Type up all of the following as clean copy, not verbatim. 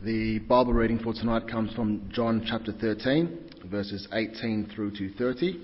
The Bible reading for tonight comes from John chapter 13, verses 18 through to 30.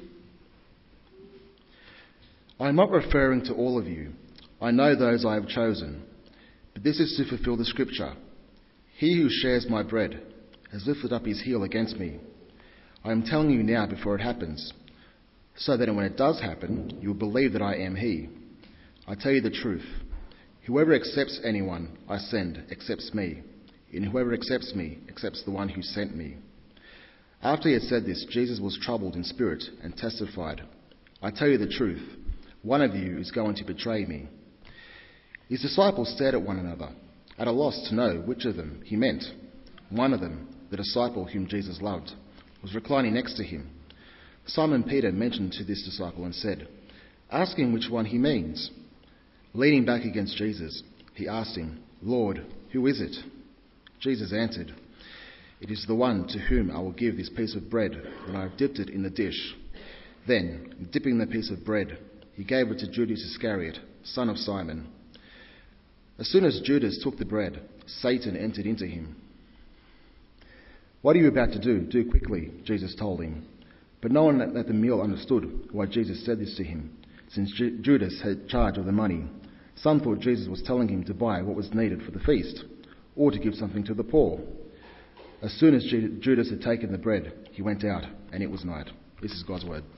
I am not referring to all of you. I know those I have chosen. But this is to fulfill the scripture. He who shares my bread has lifted up his heel against me. I am telling you now before it happens, so that when it does happen, you will believe that I am he. I tell you the truth. Whoever accepts anyone I send accepts me. And whoever accepts me accepts the one who sent me. After he had said this, Jesus was troubled in spirit and testified, I tell you the truth, one of you is going to betray me. His disciples stared at one another, at a loss to know which of them he meant. One of them, the disciple whom Jesus loved, was reclining next to him. Simon Peter mentioned to this disciple and said, Ask him which one he means. Leaning back against Jesus, he asked him, Lord, who is it? Jesus answered, It is the one to whom I will give this piece of bread when I have dipped it in the dish. Then, dipping the piece of bread, he gave it to Judas Iscariot, son of Simon. As soon as Judas took the bread, Satan entered into him. What are you about to do? Do quickly, Jesus told him. But no one at the meal understood why Jesus said this to him, since Judas had charge of the money. Some thought Jesus was telling him to buy what was needed for the feast, or to give something to the poor. As soon as Judas had taken the bread, he went out, and it was night. This is God's word.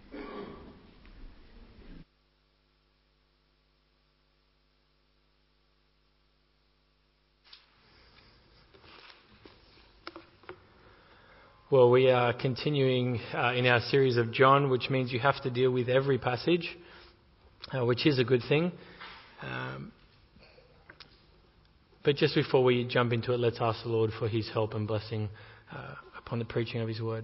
Well, we are continuing in our series of John, which means you have to deal with every passage, which is a good thing. But just before we jump into it, let's ask the Lord for his help and blessing upon the preaching of his word.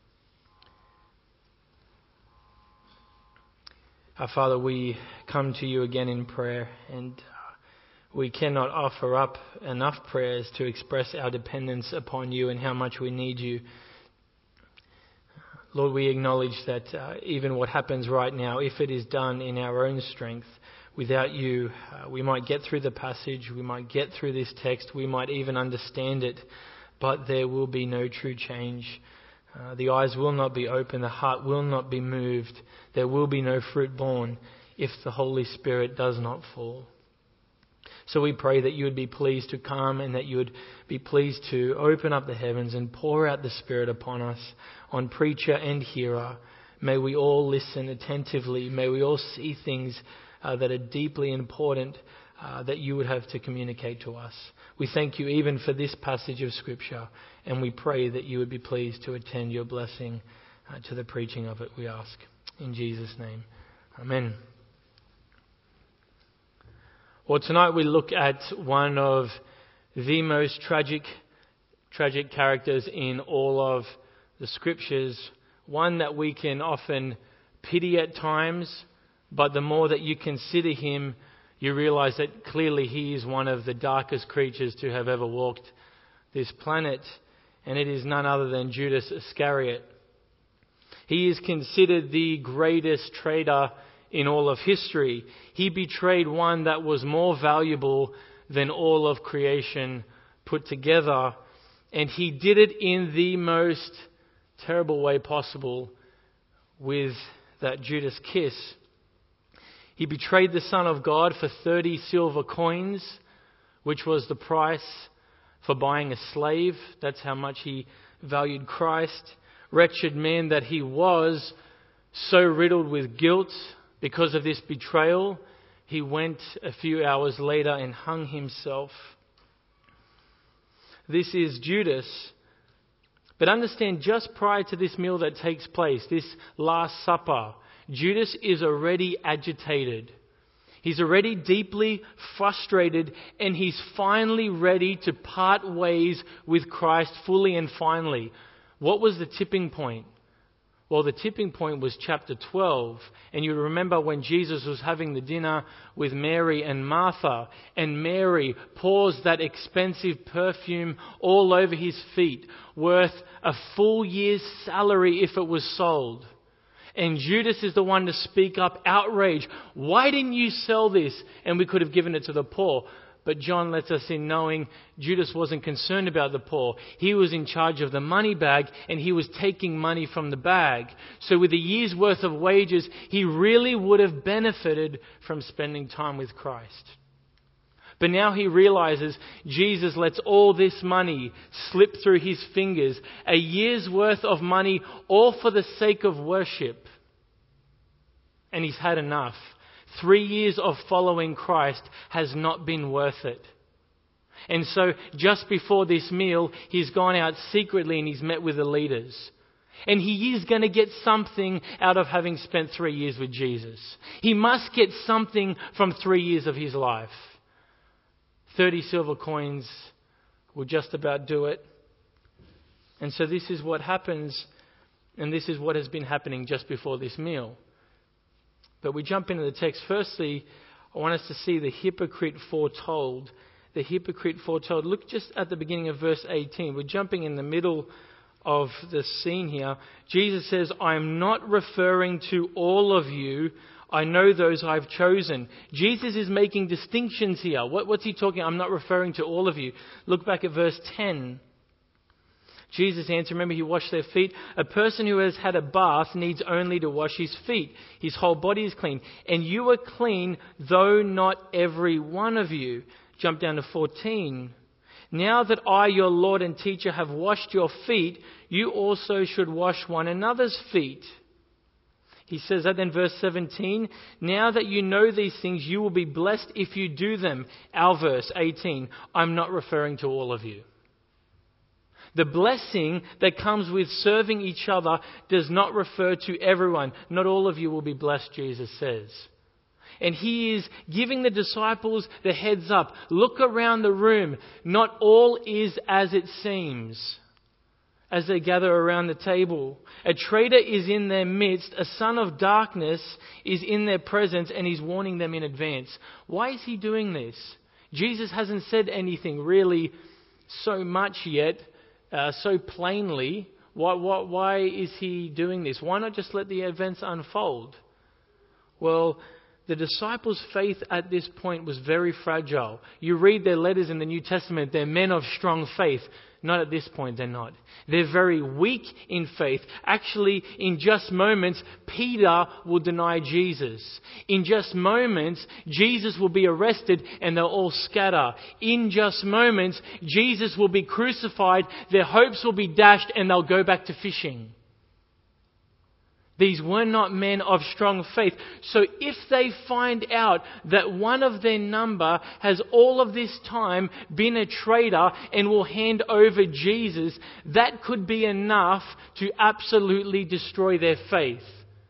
Our Father, we come to you again in prayer, and we cannot offer up enough prayers to express our dependence upon you and how much we need you. Lord, we acknowledge that even what happens right now, if it is done in our own strength, without you, we might get through the passage, we might get through this text, we might even understand it, but there will be no true change. The eyes will not be open, the heart will not be moved, there will be no fruit born if the Holy Spirit does not fall. So we pray that you would be pleased to come and that you would be pleased to open up the heavens and pour out the Spirit upon us, on preacher and hearer. May we all listen attentively. May we all see things that are deeply important that you would have to communicate to us. We thank you even for this passage of Scripture, and we pray that you would be pleased to attend your blessing to the preaching of it, we ask. In Jesus' name, amen. Well, tonight we look at one of the most tragic characters in all of the Scriptures, one that we can often pity at times, but the more that you consider him, you realize that clearly he is one of the darkest creatures to have ever walked this planet, and it is none other than Judas Iscariot. He is considered the greatest traitor in all of history. He betrayed one that was more valuable than all of creation put together, and he did it in the most terrible way possible with that Judas kiss. He betrayed the Son of God for 30 silver coins, which was the price for buying a slave. That's how much he valued Christ. Wretched man that he was, so riddled with guilt because of this betrayal, he went a few hours later and hung himself. This is Judas. But understand, just prior to this meal that takes place, this Last Supper, Judas is already agitated. He's already deeply frustrated, and he's finally ready to part ways with Christ fully and finally. What was the tipping point? Well, the tipping point was chapter 12. And you remember when Jesus was having the dinner with Mary and Martha, and Mary pours that expensive perfume all over his feet, worth a full year's salary if it was sold. And Judas is the one to speak up, outrage. Why didn't you sell this? And we could have given it to the poor. But John lets us in knowing Judas wasn't concerned about the poor. He was in charge of the money bag, and he was taking money from the bag. So with a year's worth of wages, he really would have benefited from spending time with Christ. But now he realizes Jesus lets all this money slip through his fingers, a year's worth of money, all for the sake of worship. And he's had enough. 3 years of following Christ has not been worth it. And so just before this meal, he's gone out secretly and he's met with the leaders. And he is going to get something out of having spent 3 years with Jesus. He must get something from 3 years of his life. 30 silver coins will just about do it. And so this is what happens, and this is what has been happening just before this meal. But we jump into the text. Firstly, I want us to see the hypocrite foretold. The hypocrite foretold. Look just at the beginning of verse 18. We're jumping in the middle of the scene here. Jesus says, I am not referring to all of you. I know those I've chosen. Jesus is making distinctions here. What's he talking? I'm not referring to all of you. Look back at verse 10. Jesus answered, remember he washed their feet. A person who has had a bath needs only to wash his feet. His whole body is clean. And you are clean, though not every one of you. Jump down to 14. Now that I, your Lord and teacher, have washed your feet, you also should wash one another's feet. He says that in verse 17. Now that you know these things, you will be blessed if you do them. Our verse 18. I'm not referring to all of you. The blessing that comes with serving each other does not refer to everyone. Not all of you will be blessed, Jesus says. And he is giving the disciples the heads up. Look around the room. Not all is as it seems. As they gather around the table, a traitor is in their midst. A son of darkness is in their presence, and he's warning them in advance. Why is he doing this? Jesus hasn't said anything really so much yet. So plainly, why is he doing this? Why not just let the events unfold? Well, the disciples' faith at this point was very fragile. You read their letters in the New Testament, they're men of strong faith. Not at this point, they're not. They're very weak in faith. Actually, in just moments, Peter will deny Jesus. In just moments, Jesus will be arrested and they'll all scatter. In just moments, Jesus will be crucified, their hopes will be dashed, and they'll go back to fishing. These were not men of strong faith. So if they find out that one of their number has all of this time been a traitor and will hand over Jesus, that could be enough to absolutely destroy their faith.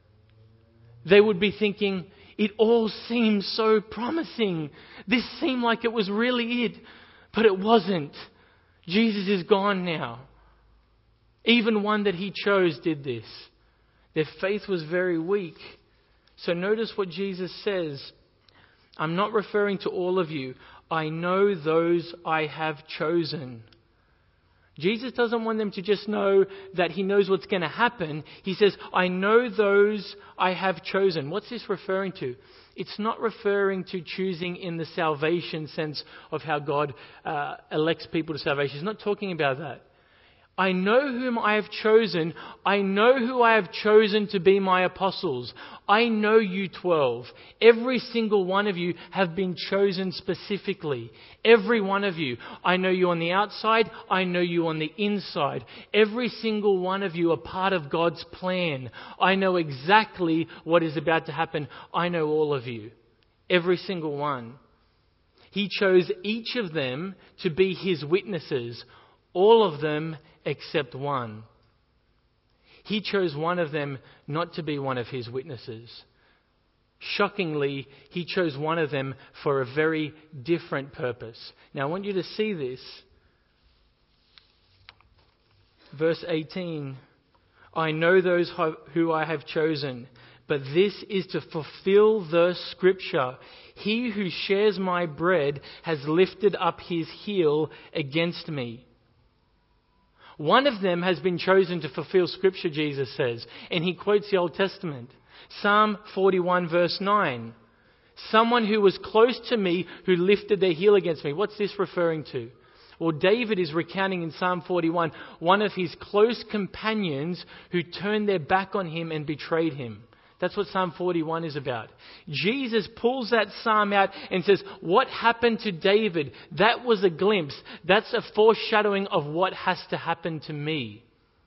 They would be thinking, it all seems so promising. This seemed like it was really it, but it wasn't. Jesus is gone now. Even one that he chose did this. Their faith was very weak. So notice what Jesus says. I'm not referring to all of you. I know those I have chosen. Jesus doesn't want them to just know that he knows what's going to happen. He says, I know those I have chosen. What's this referring to? It's not referring to choosing in the salvation sense of how God elects people to salvation. He's not talking about that. I know whom I have chosen. I know who I have chosen to be my apostles. I know you 12. Every single one of you have been chosen specifically. Every one of you. I know you on the outside. I know you on the inside. Every single one of you are part of God's plan. I know exactly what is about to happen. I know all of you. Every single one. He chose each of them to be his witnesses. All of them except one. He chose one of them not to be one of his witnesses. Shockingly, he chose one of them for a very different purpose. Now, I want you to see this. Verse 18. I know those who I have chosen, but this is to fulfill the scripture. He who shares my bread has lifted up his heel against me. One of them has been chosen to fulfill Scripture, Jesus says. And he quotes the Old Testament. Psalm 41 verse 9. Someone who was close to me who lifted their heel against me. What's this referring to? Well, David is recounting in Psalm 41 one of his close companions who turned their back on him and betrayed him. That's what Psalm 41 is about. Jesus pulls that psalm out and says, what happened to David? That was a glimpse. That's a foreshadowing of what has to happen to me.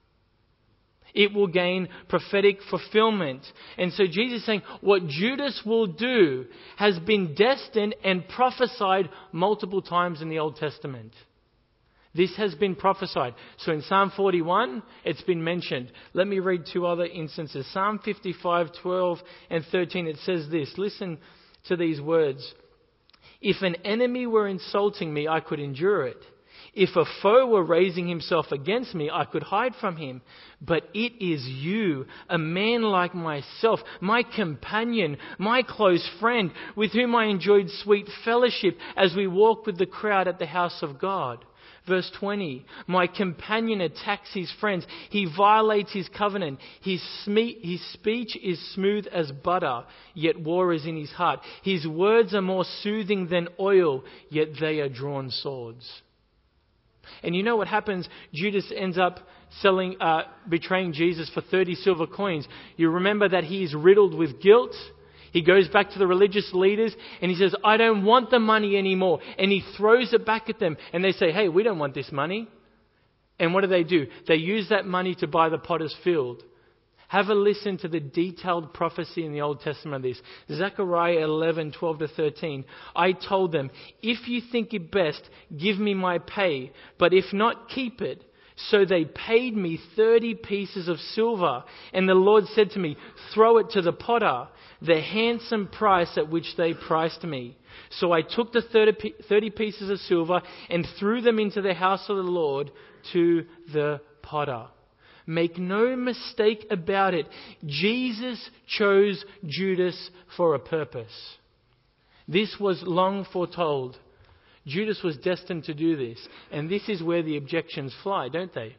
It will gain prophetic fulfillment. And so Jesus is saying what Judas will do has been destined and prophesied multiple times in the Old Testament. This has been prophesied. So in Psalm 41, it's been mentioned. Let me read two other instances. Psalm 55, 12 and 13, it says this. Listen to these words. If an enemy were insulting me, I could endure it. If a foe were raising himself against me, I could hide from him. But it is you, a man like myself, my companion, my close friend, with whom I enjoyed sweet fellowship as we walked with the crowd at the house of God. Verse 20, my companion attacks his friends. He violates his covenant. His speech is smooth as butter, yet war is in his heart. His words are more soothing than oil, yet they are drawn swords. And you know what happens? Judas ends up betraying Jesus for 30 silver coins. You remember that he is riddled with guilt. He goes back to the religious leaders and he says, I don't want the money anymore. And he throws it back at them. And they say, hey, we don't want this money. And what do? They use that money to buy the potter's field. Have a listen to the detailed prophecy in the Old Testament of this. Zechariah 11, 12 to 13. I told them, if you think it best, give me my pay, but if not, keep it. So they paid me 30 pieces of silver. And the Lord said to me, throw it to the potter, the handsome price at which they priced me. So I took the 30 pieces of silver and threw them into the house of the Lord to the potter. Make no mistake about it. Jesus chose Judas for a purpose. This was long foretold. Judas was destined to do this. And this is where the objections fly, don't they?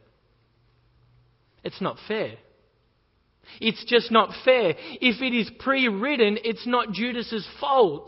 It's not fair. It's just not fair. If it is pre-written, it's not Judas's fault.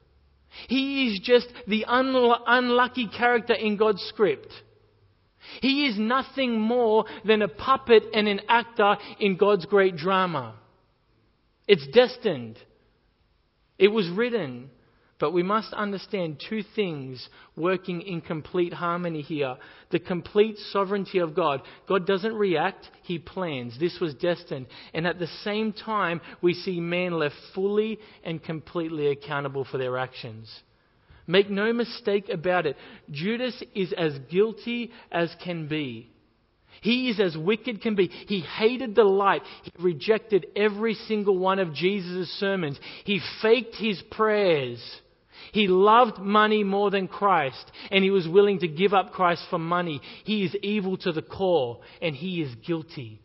He is just the unlucky character in God's script. He is nothing more than a puppet and an actor in God's great drama. It's destined. It was written. But we must understand two things working in complete harmony here. The complete sovereignty of God. God doesn't react, He plans. This was destined. And at the same time, we see man left fully and completely accountable for their actions. Make no mistake about it. Judas is as guilty as can be. He is as wicked can be. He hated the light. He rejected every single one of Jesus' sermons. He faked his prayers. He loved money more than Christ, and he was willing to give up Christ for money. He is evil to the core, and he is guilty.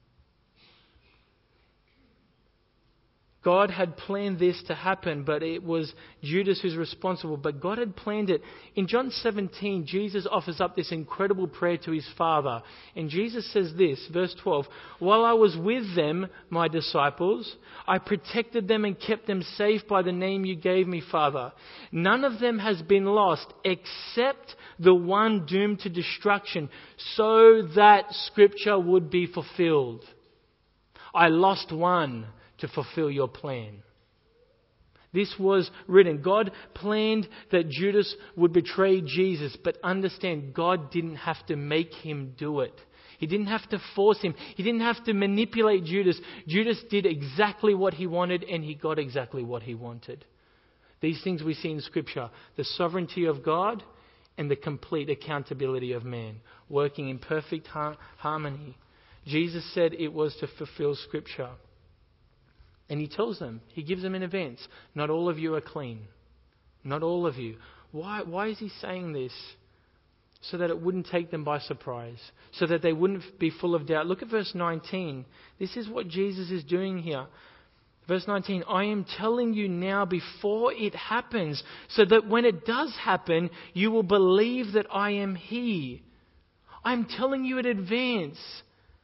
God had planned this to happen, but it was Judas who's responsible. But God had planned it. In John 17, Jesus offers up this incredible prayer to his Father. And Jesus says this, verse 12, while I was with them, my disciples, I protected them and kept them safe by the name you gave me, Father. None of them has been lost except the one doomed to destruction, so that Scripture would be fulfilled. I lost one to fulfill your plan. This was written. God planned that Judas would betray Jesus, but understand, God didn't have to make him do it. He didn't have to force him. He didn't have to manipulate Judas. Judas did exactly what he wanted, and he got exactly what he wanted. These things we see in Scripture. The sovereignty of God and the complete accountability of man, working in perfect harmony. Jesus said it was to fulfill Scripture. And he tells them, he gives them in advance, not all of you are clean. Not all of you. Why is he saying this? So that it wouldn't take them by surprise. So that they wouldn't be full of doubt. Look at verse 19. This is what Jesus is doing here. Verse 19, I am telling you now before it happens, so that when it does happen, you will believe that I am He. I'm telling you in advance.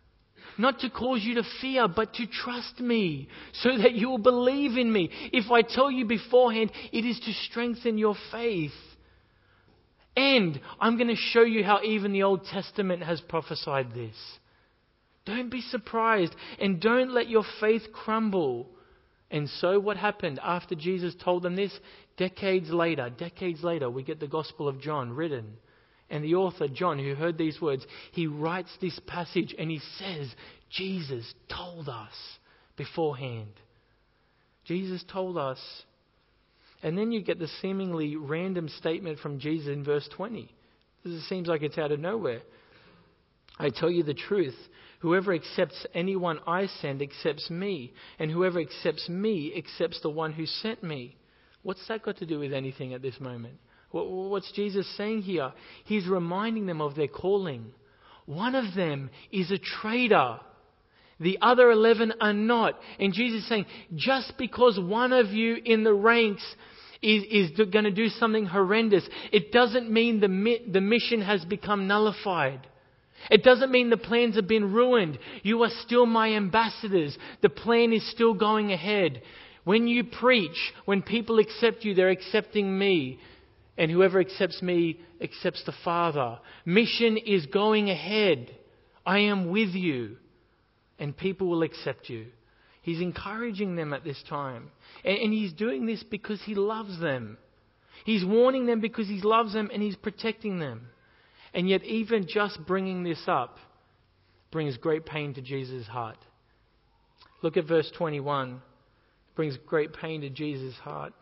not to cause you to fear, but to trust me, so that you will believe in me. If I tell you beforehand, it is to strengthen your faith. And I'm going to show you how even the Old Testament has prophesied this. Don't be surprised, and don't let your faith crumble. And so what happened after Jesus told them this? Decades later, we get the Gospel of John written. And the author, John, who heard these words, he writes this passage and he says, Jesus told us beforehand. Jesus told us. And then you get the seemingly random statement from Jesus in verse 20. This seems like it's out of nowhere. I tell you the truth. Whoever accepts anyone I send accepts me. And whoever accepts me accepts the one who sent me. What's that got to do with anything at this moment? What's Jesus saying here? He's reminding them of their calling. One of them is a traitor. The other 11 are not. And Jesus is saying, just because one of you in the ranks is going to do something horrendous, it doesn't mean the mission has become nullified. It doesn't mean the plans have been ruined. You are still my ambassadors. The plan is still going ahead. When you preach, when people accept you, they're accepting me. And whoever accepts me accepts the Father. Mission is going ahead. I am with you. And people will accept you. He's encouraging them at this time. And he's doing this because he loves them. He's warning them because he loves them and he's protecting them. And yet even just bringing this up brings great pain to Jesus' heart. Look at verse 21. It brings great pain to Jesus' heart.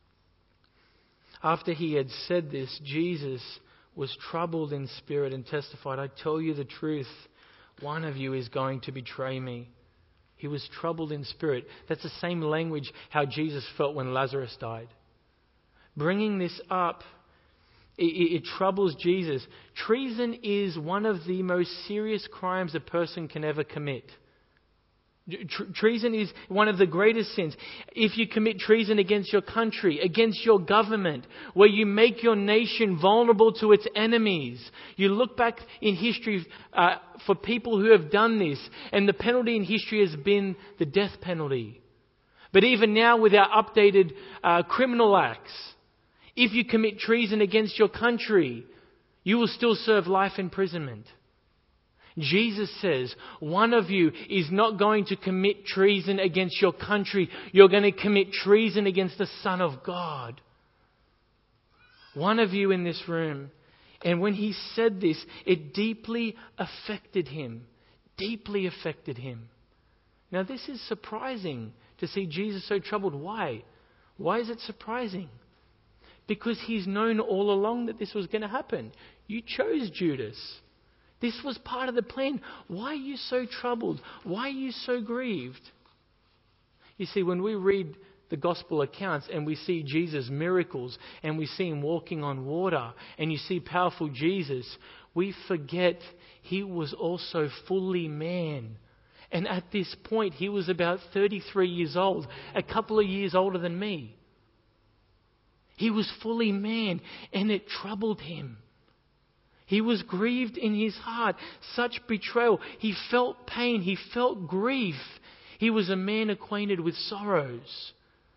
After he had said this, Jesus was troubled in spirit and testified, I tell you the truth, one of you is going to betray me. He was troubled in spirit. That's the same language how Jesus felt when Lazarus died. Bringing this up, it troubles Jesus. Treason is one of the most serious crimes a person can ever commit. Treason is one of the greatest sins. If you commit treason against your country, against your government, where you make your nation vulnerable to its enemies. You look back in history for people who have done this, and the penalty in history has been the death penalty. But even now with our updated criminal acts, if you commit treason against your country, you will still serve life imprisonment. Jesus says, one of you is not going to commit treason against your country. You're going to commit treason against the Son of God. One of you in this room. And when he said this, it deeply affected him. Deeply affected him. Now this is surprising to see Jesus so troubled. Why? Why is it surprising? Because he's known all along that this was going to happen. You chose Judas. This was part of the plan. Why are you so troubled? Why are you so grieved? You see, when we read the gospel accounts and we see Jesus' miracles and we see him walking on water and you see powerful Jesus, we forget he was also fully man. And at this point, he was about 33 years old, a couple of years older than me. He was fully man and it troubled him. He was grieved in his heart. Such betrayal. He felt pain. He felt grief. He was a man acquainted with sorrows.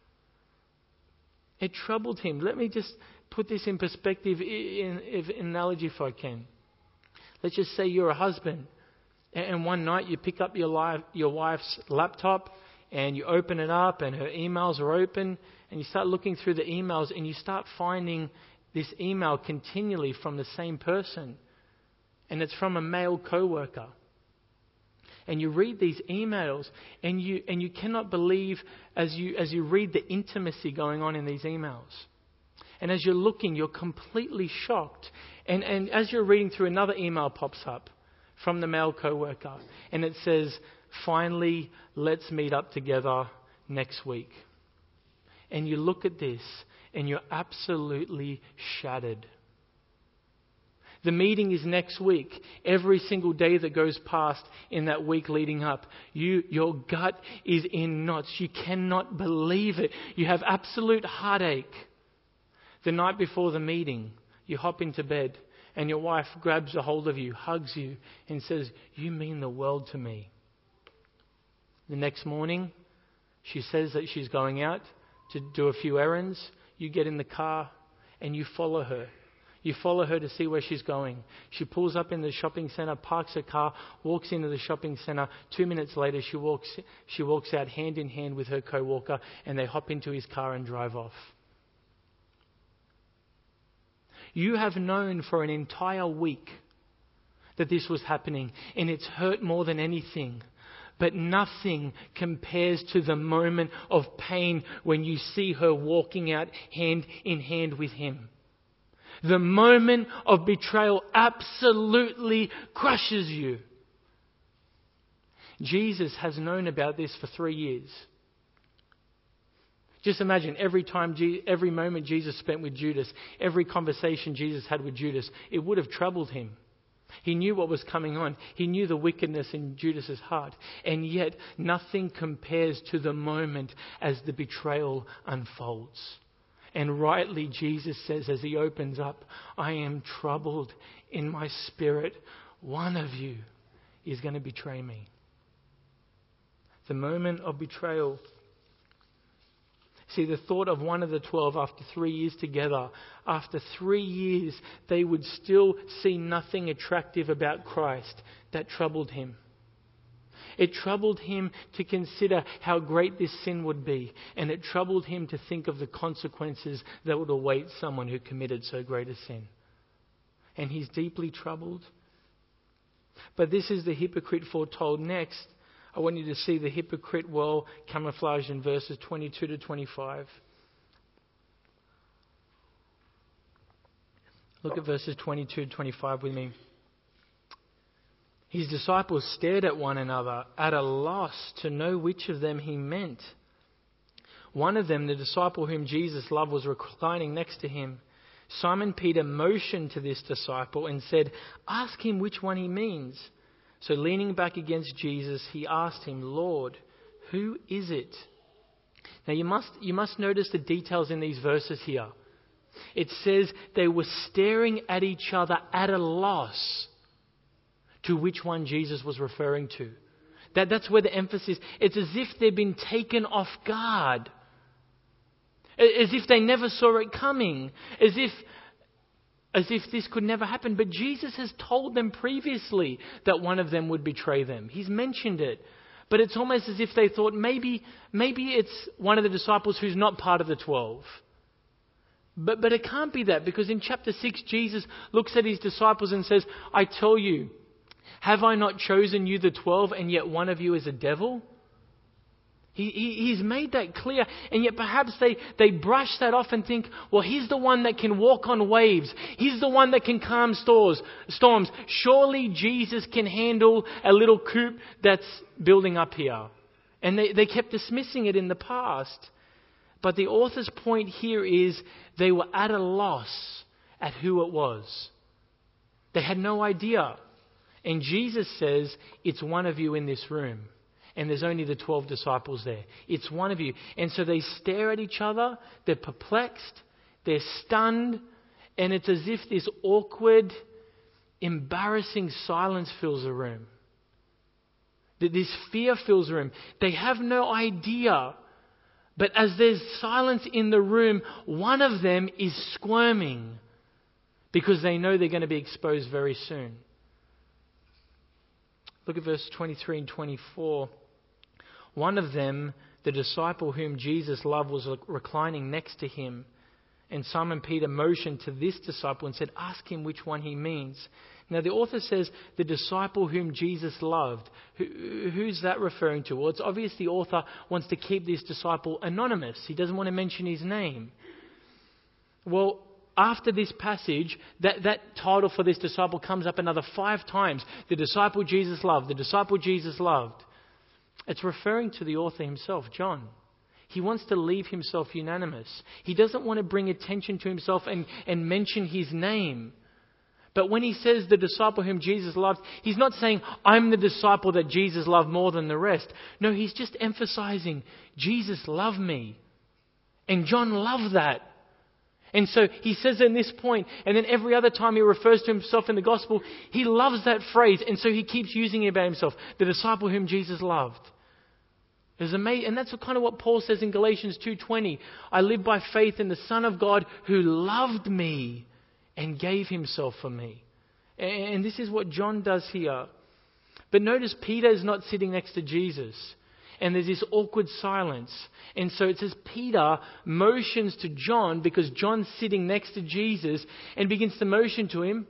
It troubled him. Let me just put this in perspective, in analogy if I can. Let's just say you're a husband. And one night you pick up your wife's laptop and you open it up and her emails are open. And you start looking through the emails and you start finding this email continually from the same person. And it's from a male co-worker. And you read these emails and you cannot believe as you read the intimacy going on in these emails. And as you're looking, you're completely shocked. And as you're reading through, another email pops up from the male co-worker. And it says, finally, let's meet up together next week. And you look at this and you're absolutely shattered. The meeting is next week. Every single day that goes past in that week leading up, your gut is in knots. You cannot believe it. You have absolute heartache. The night before the meeting, you hop into bed and your wife grabs a hold of you, hugs you and says, you mean the world to me. The next morning, she says that she's going out to do a few errands. You get in the car and you follow her. You follow her to see where she's going. She pulls up in the shopping centre, parks her car, walks into the shopping centre. 2 minutes later, she walks out hand in hand with her co-worker, and they hop into his car and drive off. You have known for an entire week that this was happening, and it's hurt more than anything. But nothing compares to the moment of pain when you see her walking out hand in hand with him. The moment of betrayal absolutely crushes you. Jesus has known about this for 3 years. Just imagine every moment Jesus spent with Judas, every conversation Jesus had with Judas, it would have troubled him. He knew what was coming on. He knew the wickedness in Judas's heart. And yet nothing compares to the moment as the betrayal unfolds. And rightly Jesus says as he opens up, I am troubled in my spirit. One of you is going to betray me. The moment of betrayal. See, the thought of one of the 12 after 3 years together, after 3 years, they would still see nothing attractive about Christ. That troubled him. It troubled him to consider how great this sin would be. And it troubled him to think of the consequences that would await someone who committed so great a sin. And he's deeply troubled. But this is the hypocrite foretold next. I want you to see the hypocrite well camouflaged in verses 22 to 25. Look at verses 22 to 25 with me. His disciples stared at one another, at a loss to know which of them he meant. One of them, the disciple whom Jesus loved, was reclining next to him. Simon Peter motioned to this disciple and said, "Ask him which one he means." So leaning back against Jesus, he asked him, "Lord, who is it?" Now you must notice the details in these verses here. It says they were staring at each other at a loss to which one Jesus was referring to. That's where the emphasis. It's as if they've been taken off guard. As if they never saw it coming. As if this could never happen. But Jesus has told them previously that one of them would betray them. He's mentioned it. But it's almost as if they thought maybe it's one of the disciples who's not part of the 12. But it can't be that, because in chapter 6, Jesus looks at his disciples and says, "I tell you, have I not chosen you the 12, and yet one of you is a devil?" He's made that clear, and yet perhaps they brush that off and think, well, he's the one that can walk on waves. He's the one that can calm storms. Surely Jesus can handle a little coup that's building up here. And they kept dismissing it in the past. But the author's point here is they were at a loss at who it was. They had no idea. And Jesus says, it's one of you in this room. And there's only the 12 disciples there. It's one of you. And so they stare at each other. They're perplexed. They're stunned. And it's as if this awkward, embarrassing silence fills the room. This fear fills the room. They have no idea. But as there's silence in the room, one of them is squirming because they know they're going to be exposed very soon. Look at verse 23 and 24. One of them, the disciple whom Jesus loved, was reclining next to him. And Simon Peter motioned to this disciple and said, "Ask him which one he means." Now the author says the disciple whom Jesus loved. Who's that referring to? Well, it's obvious the author wants to keep this disciple anonymous. He doesn't want to mention his name. Well, after this passage, that title for this disciple comes up another 5 times. The disciple Jesus loved. The disciple Jesus loved. It's referring to the author himself, John. He wants to leave himself unanimous. He doesn't want to bring attention to himself and mention his name. But when he says the disciple whom Jesus loved, he's not saying, I'm the disciple that Jesus loved more than the rest. No, he's just emphasizing, Jesus loved me. And John loved that. And so he says in this point, and then every other time he refers to himself in the gospel, he loves that phrase. And so he keeps using it about himself. The disciple whom Jesus loved. It was amazing. And that's kind of what Paul says in Galatians 2:20. I live by faith in the Son of God who loved me and gave himself for me. And this is what John does here. But notice Peter is not sitting next to Jesus. And there's this awkward silence. And so it says Peter motions to John because John's sitting next to Jesus and begins to motion to him.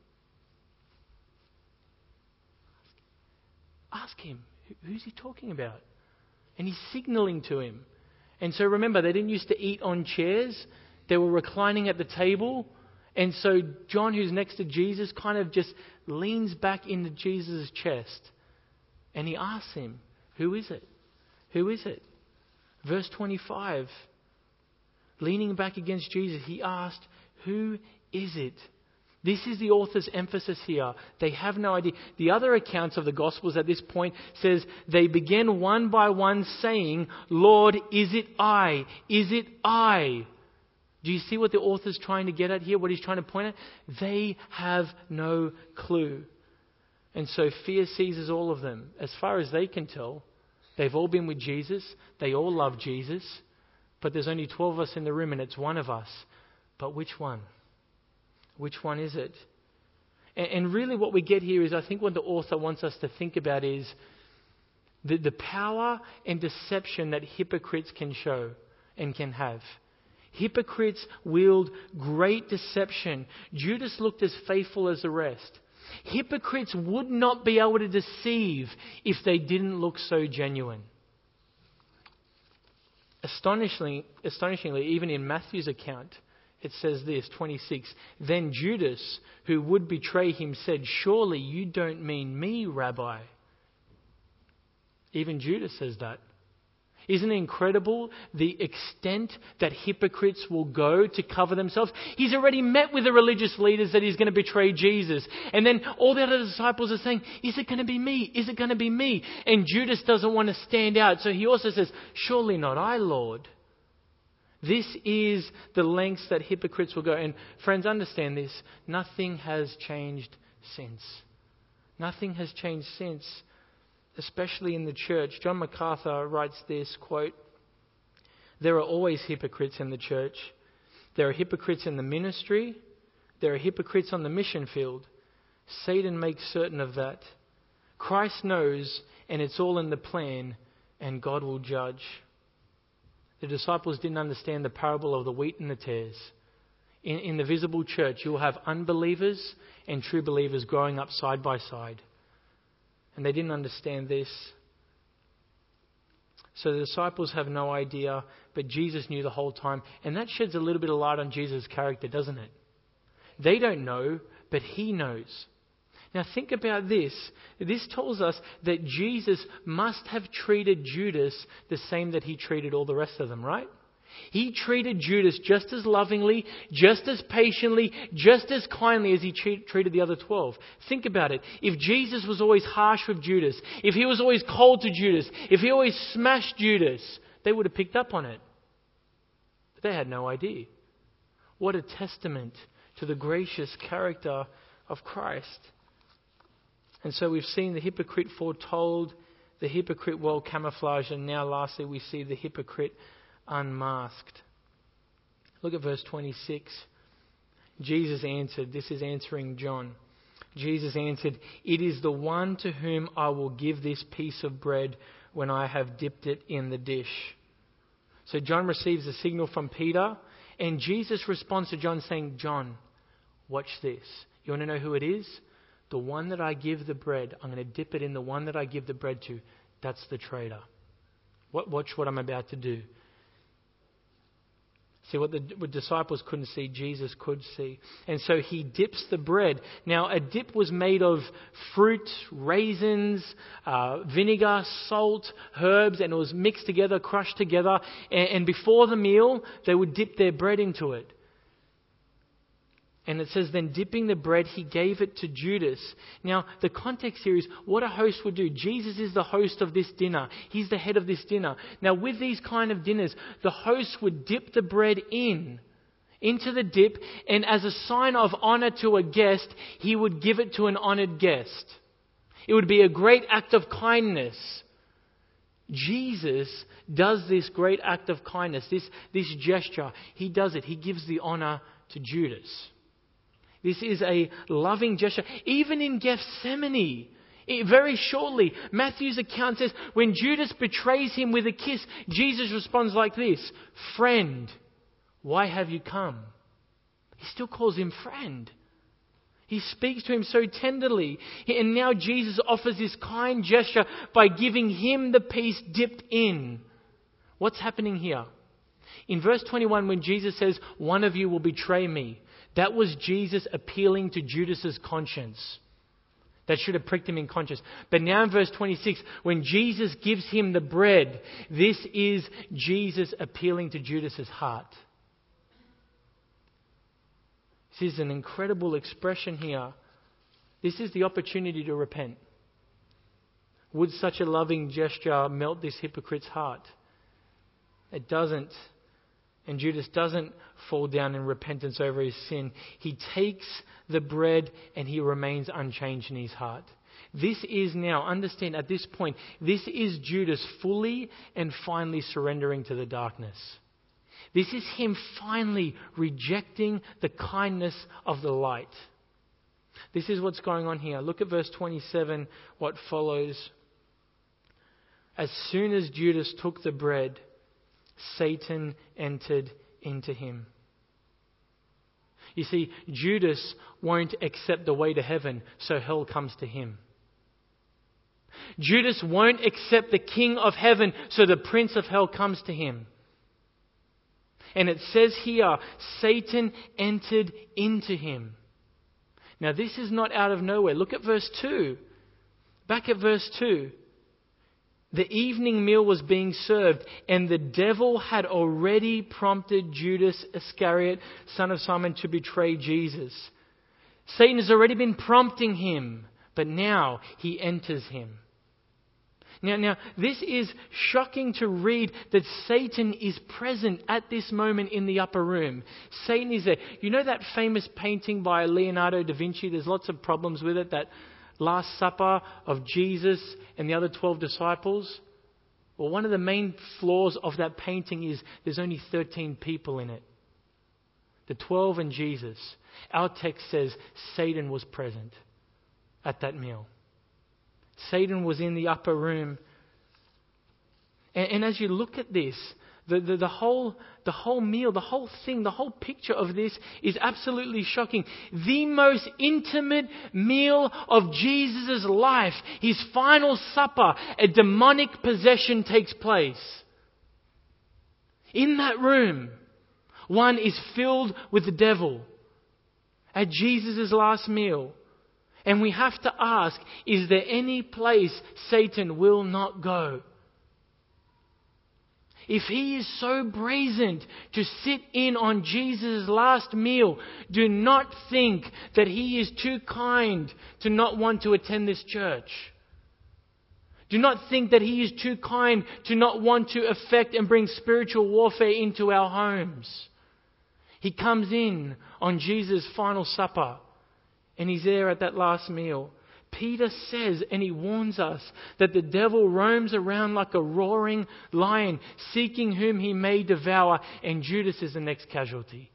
Ask him, who's he talking about? And he's signaling to him. And so remember, they didn't used to eat on chairs. They were reclining at the table. And so John, who's next to Jesus, kind of just leans back into Jesus' chest. And he asks him, who is it? Who is it? Verse 25. Leaning back against Jesus, he asked, who is it? This is the author's emphasis here. They have no idea. The other accounts of the Gospels at this point says they began one by one saying, Lord, is it I? Is it I? Do you see what the author's trying to get at here? What he's trying to point at? They have no clue. And so fear seizes all of them. As far as they can tell, they've all been with Jesus. They all love Jesus. But there's only 12 of us in the room and it's one of us. But which one? Which one is it? And really what we get here is, I think what the author wants us to think about is the power and deception that hypocrites can show and can have. Hypocrites wield great deception. Judas looked as faithful as the rest. Hypocrites would not be able to deceive if they didn't look so genuine. Astonishingly, even in Matthew's account, it says this, 26, then Judas, who would betray him, said, surely you don't mean me, Rabbi. Even Judas says that. Isn't it incredible the extent that hypocrites will go to cover themselves? He's already met with the religious leaders that he's going to betray Jesus. And then all the other disciples are saying, is it going to be me? Is it going to be me? And Judas doesn't want to stand out. So he also says, surely not I, Lord. This is the lengths that hypocrites will go. And friends, understand this. Nothing has changed since. Nothing has changed since, especially in the church. John MacArthur writes this, quote, there are always hypocrites in the church. There are hypocrites in the ministry. There are hypocrites on the mission field. Satan makes certain of that. Christ knows, and it's all in the plan, and God will judge. The disciples didn't understand the parable of the wheat and the tares. In the visible church, you'll have unbelievers and true believers growing up side by side. And they didn't understand this. So the disciples have no idea, but Jesus knew the whole time. And that sheds a little bit of light on Jesus' character, doesn't it? They don't know, but he knows. Now think about this. This tells us that Jesus must have treated Judas the same that he treated all the rest of them, right? He treated Judas just as lovingly, just as patiently, just as kindly as he treated the other 12. Think about it. If Jesus was always harsh with Judas, if he was always cold to Judas, if he always smashed Judas, they would have picked up on it. But they had no idea. What a testament to the gracious character of Christ. And so we've seen the hypocrite foretold, the hypocrite well camouflaged, and now lastly we see the hypocrite unmasked. Look at verse 26. Jesus answered, this is answering John. Jesus answered, it is the one to whom I will give this piece of bread when I have dipped it in the dish. So John receives a signal from Peter, and Jesus responds to John saying, John, watch this. You want to know who it is? The one that I give the bread, I'm going to dip it in the one that I give the bread to. That's the traitor. Watch what I'm about to do. See, what the disciples couldn't see, Jesus could see. And so he dips the bread. Now, a dip was made of fruit, raisins, vinegar, salt, herbs, and it was mixed together, crushed together. And before the meal, they would dip their bread into it. And it says, then dipping the bread, he gave it to Judas. Now, the context here is what a host would do. Jesus is the host of this dinner. He's the head of this dinner. Now, with these kind of dinners, the host would dip the bread into the dip, and as a sign of honor to a guest, he would give it to an honored guest. It would be a great act of kindness. Jesus does this great act of kindness, this gesture. He does it. He gives the honor to Judas. This is a loving gesture. Even in Gethsemane, very shortly, Matthew's account says, when Judas betrays him with a kiss, Jesus responds like this: "Friend, why have you come?" He still calls him friend. He speaks to him so tenderly. And now Jesus offers this kind gesture by giving him the piece dipped in. What's happening here? In verse 21, when Jesus says, "One of you will betray me," that was Jesus appealing to Judas's conscience. That should have pricked him in conscience. But now in verse 26, when Jesus gives him the bread, this is Jesus appealing to Judas's heart. This is an incredible expression here. This is the opportunity to repent. Would such a loving gesture melt this hypocrite's heart? It doesn't. And Judas doesn't fall down in repentance over his sin. He takes the bread and he remains unchanged in his heart. This is now, understand at this point, this is Judas fully and finally surrendering to the darkness. This is him finally rejecting the kindness of the light. This is what's going on here. Look at verse 27, what follows. As soon as Judas took the bread, Satan entered into him. You see, Judas won't accept the way to heaven, so hell comes to him. Judas won't accept the King of heaven, so the Prince of hell comes to him. And it says here, Satan entered into him. Now this is not out of nowhere. Look at verse 2. Back at verse 2. The evening meal was being served, and the devil had already prompted Judas Iscariot, son of Simon, to betray Jesus. Satan has already been prompting him, but now he enters him. Now, this is shocking to read that Satan is present at this moment in the upper room. Satan is there. You know that famous painting by Leonardo da Vinci? There's lots of problems with it, that Last Supper of Jesus and the other 12 disciples. Well, one of the main flaws of that painting is there's only 13 people in it. The 12 and Jesus. Our text says Satan was present at that meal. Satan was in the upper room. And as you look at this, the whole meal, the whole thing, the whole picture of this is absolutely shocking. The most intimate meal of Jesus' life, his final supper, a demonic possession takes place. In that room, one is filled with the devil at Jesus' last meal. And we have to ask, is there any place Satan will not go? If he is so brazen to sit in on Jesus' last meal, do not think that he is too kind to not want to attend this church. Do not think that he is too kind to not want to affect and bring spiritual warfare into our homes. He comes in on Jesus' final supper. And he's there at that last meal. Peter says, and he warns us, that the devil roams around like a roaring lion, seeking whom he may devour, and Judas is the next casualty.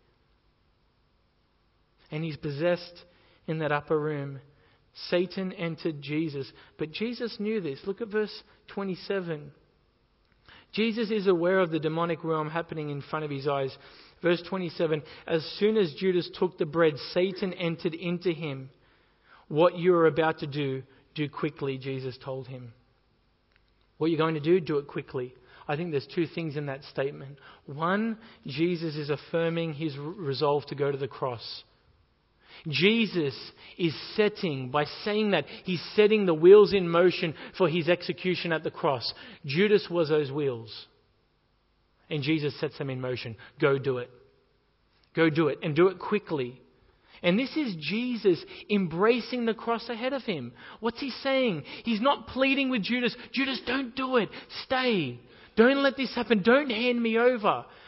And he's possessed in that upper room. Satan entered Jesus. But Jesus knew this. Look at verse 27. Jesus is aware of the demonic realm happening in front of his eyes. Verse 27, as soon as Judas took the bread, Satan entered into him. What you are about to do quickly, Jesus told him. What you're going to do it quickly. I think there's two things in that statement. One, Jesus is affirming his resolve to go to the cross. Jesus is by saying that, he's setting the wheels in motion for his execution at the cross. Judas was those wheels. And Jesus sets them in motion. Go do it. Go do it. And do it quickly. And this is Jesus embracing the cross ahead of him. What's he saying? He's not pleading with Judas. Judas, don't do it. Stay. Don't let this happen. Don't hand me over.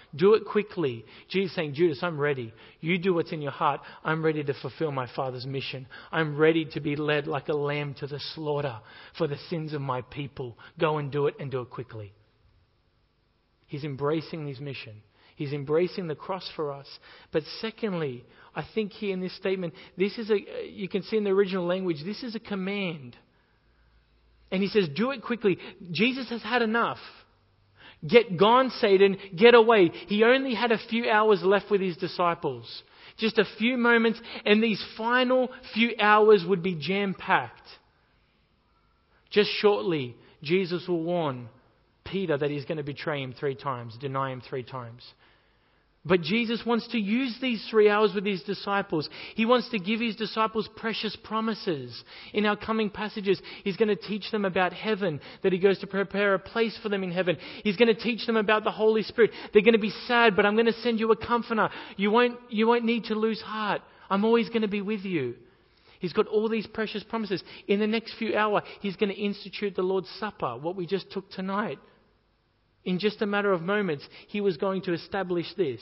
Do it quickly. Jesus saying, Judas, I'm ready. You do what's in your heart. I'm ready to fulfill my Father's mission. I'm ready to be led like a lamb to the slaughter for the sins of my people. Go and do it quickly. He's embracing his mission. He's embracing the cross for us. But secondly, I think here in this statement, you can see in the original language, this is a command. And he says, do it quickly. Jesus has had enough. Get gone, Satan. Get away. He only had a few hours left with his disciples. Just a few moments, and these final few hours would be jam-packed. Just shortly, Jesus will warn Peter that he's going to betray him 3 times, deny him 3 times. But Jesus wants to use these 3 hours with his disciples. He wants to give his disciples precious promises. In our coming passages, he's going to teach them about heaven, that he goes to prepare a place for them in heaven. He's going to teach them about the Holy Spirit. They're going to be sad, but I'm going to send you a comforter. You won't need to lose heart. I'm always going to be with you. He's got all these precious promises. In the next few hours, he's going to institute the Lord's Supper, what we just took tonight. In just a matter of moments, he was going to establish this.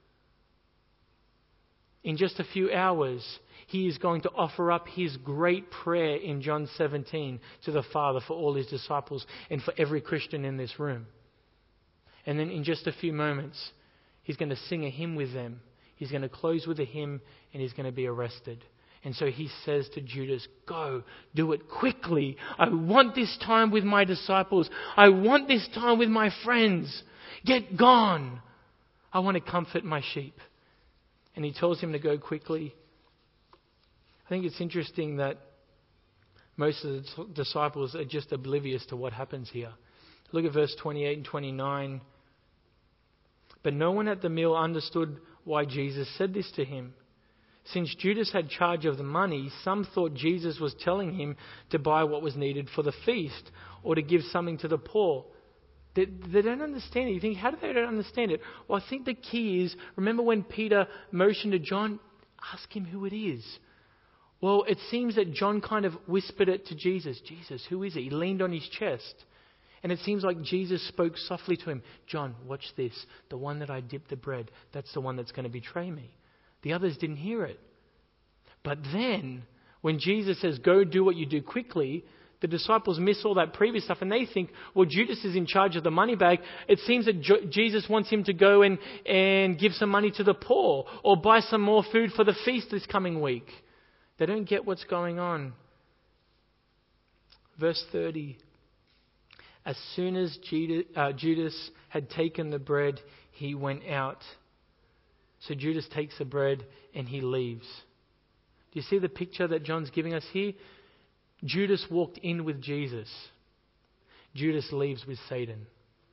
In just a few hours, he is going to offer up his great prayer in John 17 to the Father for all his disciples and for every Christian in this room. And then in just a few moments, he's going to sing a hymn with them. He's going to close with a hymn and he's going to be arrested. And so he says to Judas, go, do it quickly. I want this time with my disciples. I want this time with my friends. Get gone. I want to comfort my sheep. And he tells him to go quickly. I think it's interesting that most of the disciples are just oblivious to what happens here. Look at verse 28 and 29. But no one at the meal understood why Jesus said this to him. Since Judas had charge of the money, some thought Jesus was telling him to buy what was needed for the feast or to give something to the poor. They don't understand it. You think, how do they not understand it? Well, I think the key is, remember when Peter motioned to John, ask him who it is. Well, it seems that John kind of whispered it to Jesus. Jesus, who is it? He leaned on his chest. And it seems like Jesus spoke softly to him. John, watch this. The one that I dipped the bread, that's the one that's going to betray me. The others didn't hear it. But then, when Jesus says, go do what you do quickly, the disciples miss all that previous stuff and they think, well, Judas is in charge of the money bag. It seems that Jesus wants him to go and give some money to the poor or buy some more food for the feast this coming week. They don't get what's going on. Verse 30. As soon as Judas had taken the bread, he went out. So Judas takes the bread and he leaves. Do you see the picture that John's giving us here? Judas walked in with Jesus. Judas leaves with Satan.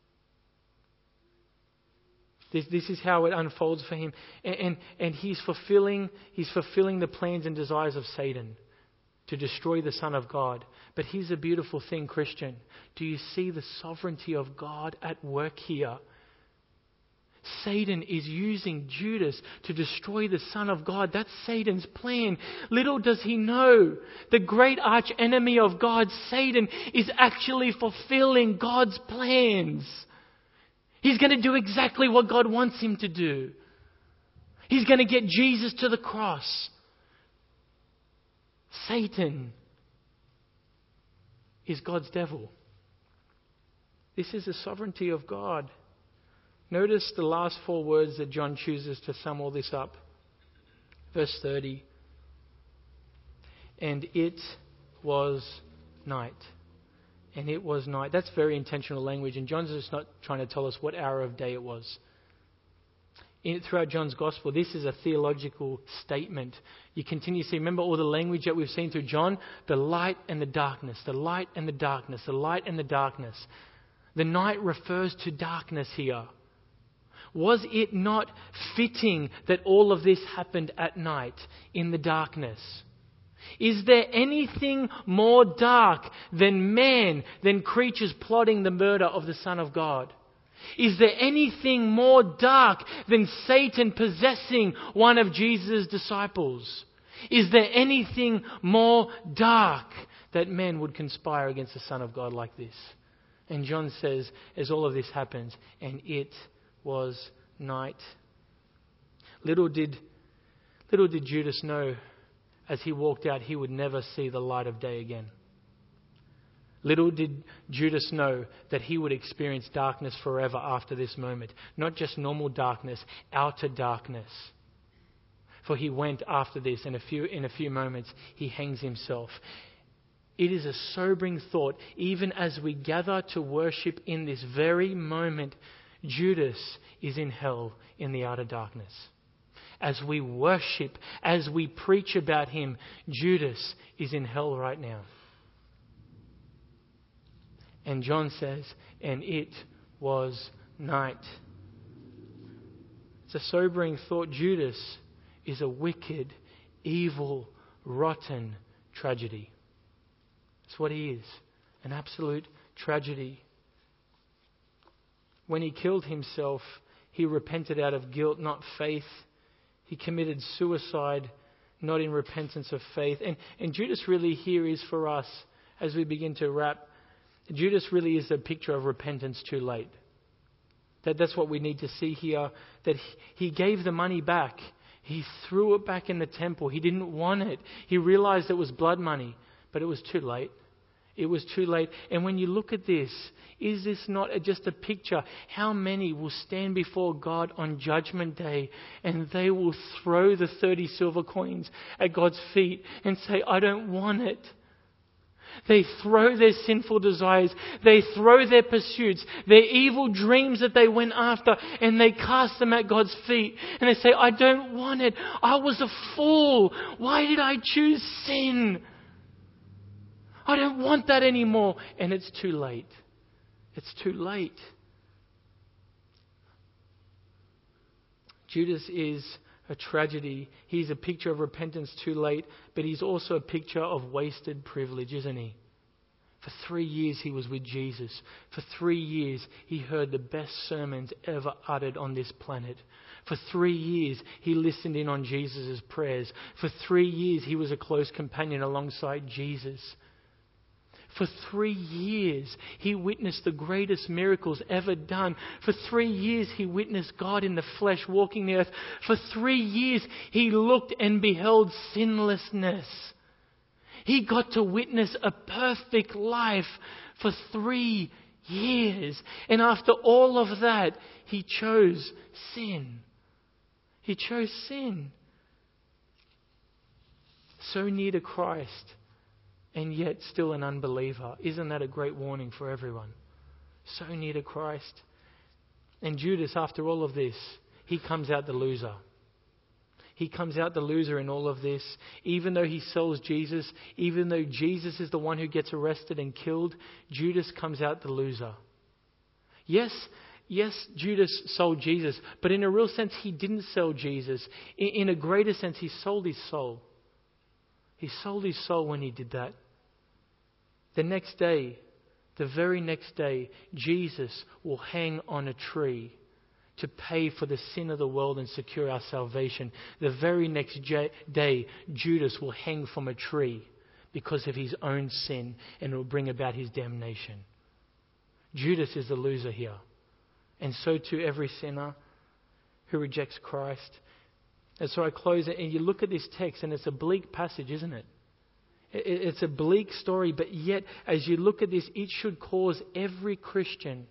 This is how it unfolds for him. And he's fulfilling the plans and desires of Satan to destroy the Son of God. But here's a beautiful thing, Christian. Do you see the sovereignty of God at work here? Satan is using Judas to destroy the Son of God. That's Satan's plan. Little does he know, the great arch enemy of God, Satan, is actually fulfilling God's plans. He's going to do exactly what God wants him to do. He's going to get Jesus to the cross. Satan is God's devil. This is the sovereignty of God. Notice the last 4 words that John chooses to sum all this up. Verse 30. And it was night. And it was night. That's very intentional language. And John's just not trying to tell us what hour of day it was. Throughout John's Gospel, this is a theological statement. You continue to see, remember all the language that we've seen through John? The light and the darkness, the light and the darkness, the light and the darkness. The night refers to darkness here. Was it not fitting that all of this happened at night in the darkness? Is there anything more dark than man, than creatures plotting the murder of the Son of God? Is there anything more dark than Satan possessing one of Jesus' disciples? Is there anything more dark that men would conspire against the Son of God like this? And John says, as all of this happens, and it was night. Little did Judas know, as he walked out, he would never see the light of day again. Little did Judas know that he would experience darkness forever after this moment. Not just normal darkness, outer darkness. For he went after this, and in a few moments, he hangs himself. It is a sobering thought, even as we gather to worship in this very moment, Judas is in hell in the outer darkness. As we worship, as we preach about him, Judas is in hell right now. And John says, and it was night. It's a sobering thought. Judas is a wicked, evil, rotten tragedy. That's what he is. An absolute tragedy. When he killed himself, he repented out of guilt, not faith. He committed suicide, not in repentance of faith. And Judas really here is for us, as we begin to wrap, Judas really is a picture of repentance too late. That's what we need to see here. That he gave the money back. He threw it back in the temple. He didn't want it. He realized it was blood money, but it was too late. It was too late. And when you look at this, is this not just a picture? How many will stand before God on Judgment Day and they will throw the 30 silver coins at God's feet and say, I don't want it. They throw their sinful desires, they throw their pursuits, their evil dreams that they went after, and they cast them at God's feet. And they say, I don't want it. I was a fool. Why did I choose sin? I don't want that anymore. And it's too late. It's too late. Judas is a tragedy. He's a picture of repentance too late, but he's also a picture of wasted privilege, isn't he? For 3 years he was with Jesus. For 3 years he heard the best sermons ever uttered on this planet. For 3 years he listened in on Jesus' prayers. For 3 years he was a close companion alongside Jesus. For 3 years, he witnessed the greatest miracles ever done. For 3 years, he witnessed God in the flesh walking the earth. For 3 years, he looked and beheld sinlessness. He got to witness a perfect life for 3 years. And after all of that, he chose sin. He chose sin. So near to Christ, and yet still an unbeliever. Isn't that a great warning for everyone? So near to Christ. And Judas, after all of this, he comes out the loser. He comes out the loser in all of this. Even though he sells Jesus, even though Jesus is the one who gets arrested and killed, Judas comes out the loser. Yes, Judas sold Jesus, but in a real sense, he didn't sell Jesus. In a greater sense, he sold his soul. He sold his soul when he did that. The next day, the very next day, Jesus will hang on a tree to pay for the sin of the world and secure our salvation. The very next day, Judas will hang from a tree because of his own sin, and it will bring about his damnation. Judas is the loser here. And so too every sinner who rejects Christ. And so I close it, and you look at this text, and it's a bleak passage, isn't it? It's a bleak story, but yet as you look at this, it should cause every Christian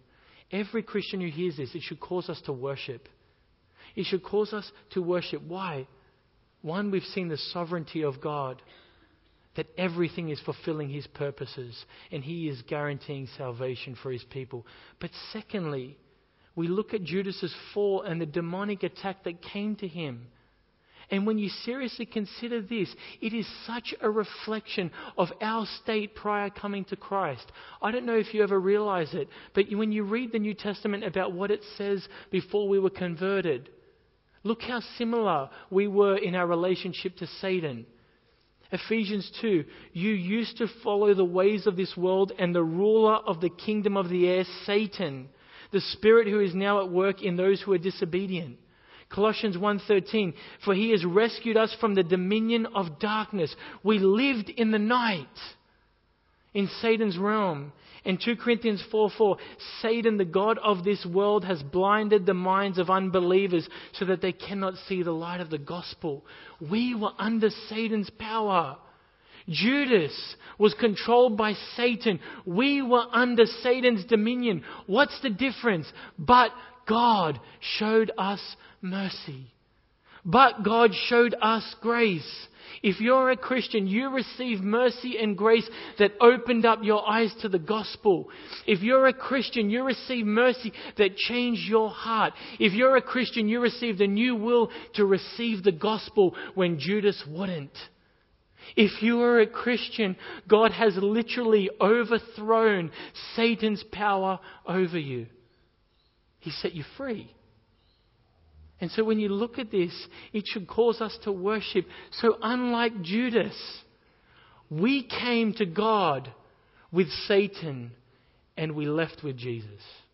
who hears this, it should cause us to worship. It should cause us to worship. Why? One, we've seen the sovereignty of God, that everything is fulfilling His purposes and He is guaranteeing salvation for His people. But secondly, we look at Judas's fall and the demonic attack that came to him. And when you seriously consider this, it is such a reflection of our state prior coming to Christ. I don't know if you ever realize it, but when you read the New Testament about what it says before we were converted, look how similar we were in our relationship to Satan. Ephesians 2, you used to follow the ways of this world and the ruler of the kingdom of the air, Satan, the spirit who is now at work in those who are disobedient. Colossians 1:13, for He has rescued us from the dominion of darkness. We lived in the night. in Satan's realm. In 2 Corinthians 4:4, Satan, the god of this world, has blinded the minds of unbelievers so that they cannot see the light of the gospel. We were under Satan's power. Judas was controlled by Satan. We were under Satan's dominion. What's the difference? But God showed us mercy. But God showed us grace. If you're a Christian, you receive mercy and grace that opened up your eyes to the gospel. If you're a Christian, you receive mercy that changed your heart. If you're a Christian, you received a new will to receive the gospel when Judas wouldn't. If you are a Christian, God has literally overthrown Satan's power over you. He set you free. And so when you look at this, it should cause us to worship. So unlike Judas, we came to God with Satan and we left with Jesus.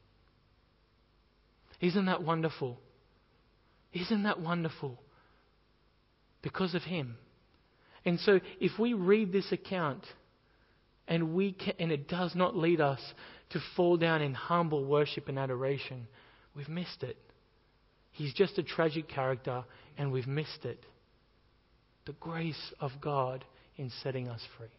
Isn't that wonderful? Isn't that wonderful? Because of Him. And so if we read this account and it does not lead us to fall down in humble worship and adoration, we've missed it. He's just a tragic character and we've missed it. The grace of God in setting us free.